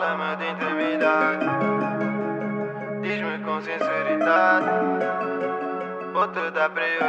Fala-me de intimidade, diz-me com sinceridade, vou-te dar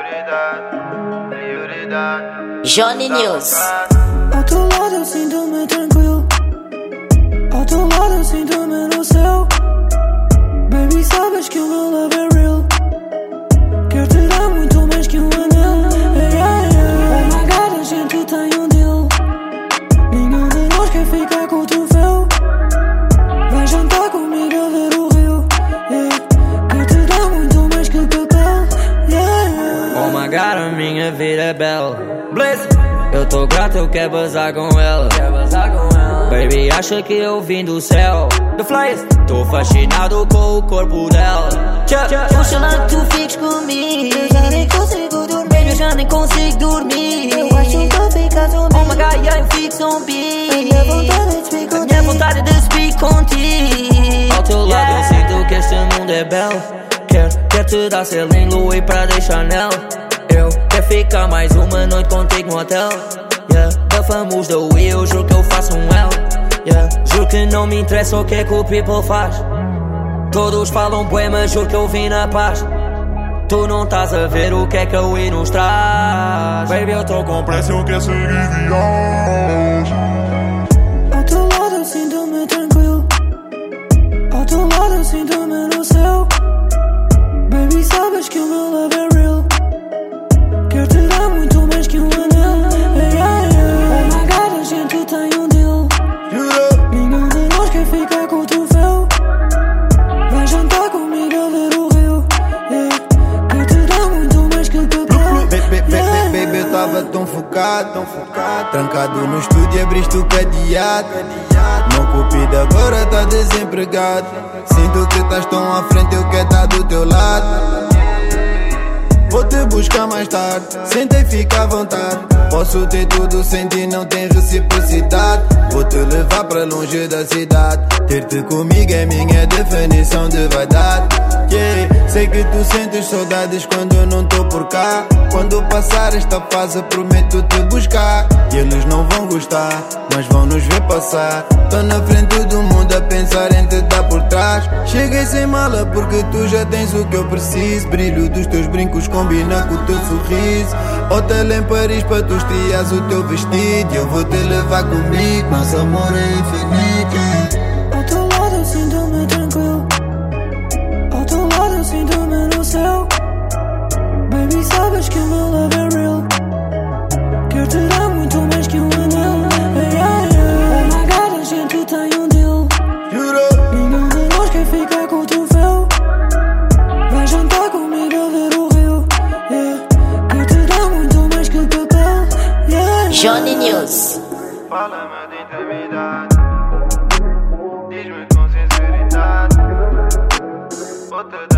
prioridade. Johnny News. Ao teu lado eu sinto-me tranquilo, ao teu lado eu sinto-me no céu. Baby, sabes que o meu love é real, quero te dar muito mais que um anel. Oh my God, a gente tem um deal, nenhum de nós quer ficar com o troféu. Vai jantar comigo a ver o rio, quero te dar muito mais que papel. Oh my God, a minha vida é bela. Blaze, eu tô grato, eu quero bazar com ela. Baby, acha que eu vim do céu. The flyers, tô fascinado com o corpo dela. Oxalá que tu fiques comigo, eu já nem consigo dormir. Baby, eu já nem consigo dormir. Eu acho que tu ficas comigo. Oh my God, yeah, eu fico zumbi. A minha vontade é de speak contigo. Minha vontade de speak contigo. Ao teu lado eu sinto que este mundo é belo. Quero te dar selim, Louis pra deixar nela. Eu quero ficar mais uma noite contigo no hotel. Da famosa da Wii, eu juro que eu faço um L. Juro que não me interessa o que é que o people faz. Todos falam bué, mas juro que eu vim na paz. Tu não estás a ver o que é que a Wii nos traz. Baby, eu tô com pressa, eu quero seguir viagem. Ao teu lado eu sinto-me tranquilo, ao teu lado eu sinto-me no céu. Baby, sabes que o meu love é real, quero te dar muito mais que um anel. Oh my God, a gente tem um deal, nenhum de nós quer ficar com o troféu. Vai jantar comigo a ver o rio, quero te dar muito mais que papel. Baby, eu tava tão focado, trancado no estúdio, abriste o cadeado. Não cupido, agora tá desempregado. Sinto que estás tão à frente, eu quero estar do teu lado. Vou te buscar mais tarde, senta e fica à vontade. Posso ter tudo sem ti, não tem reciprocidade. Vou te levar pra longe da cidade. Ter-te comigo é minha definição de vaidade. Sei que tu sentes saudades quando eu não tô por cá. Quando passar esta fase prometo te buscar. E eles não vão gostar, mas vão nos ver passar. Tô na frente do mundo a pensar em te dar por trás. Cheguei sem mala porque tu já tens o que eu preciso. Brilho dos teus brincos combina com o teu sorriso. Hotel em Paris para tu estrias o teu vestido. Eu vou te levar comigo, nosso amor é infinito. Ao teu lado eu sinto-me tranquilo, ao teu lado eu sinto-me no céu. Baby, sabes que o meu love é real, quero te dar muito mais que um anel. Oh my God, a gente tem um deal, nenhum de nós quer ficar com o troféu. Vai jantar comigo a ver o rio, quero te dar muito mais que papel. Johnny News. Fala-me de intimidade, diz-me com sinceridade, vou-te